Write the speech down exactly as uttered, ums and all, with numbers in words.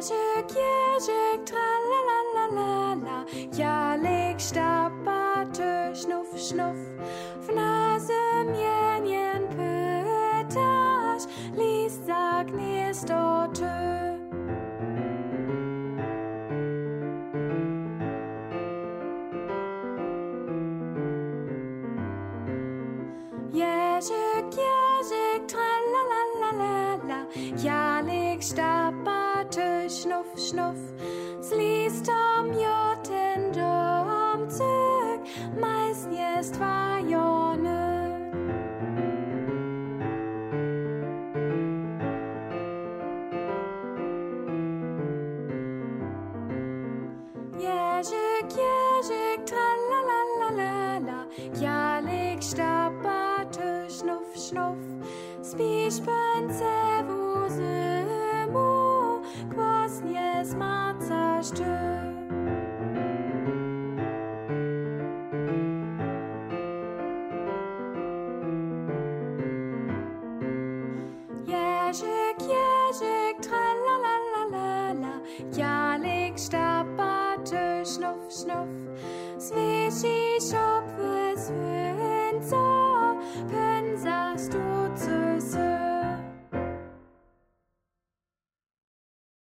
Jezik, jezik, tralalalala, ja, leg stappate, schnuff, schnuff, Vnase, mjenjen, pötasch, lies, sag, nestorte. Jezik, jezik, tralalalala, ja, leg stappate, schnuff, schnuff, sliest om joten dom zög, meist jest war jorne. Jezik, jezik, tralalalala, ja, leg stappate, schnuff, schnuff, spiš pence vuzemu, kvasnje smacašte. Jezik, jezik, tralalalala, ja, leg stappate, schnuff, schnuff, svisch ich op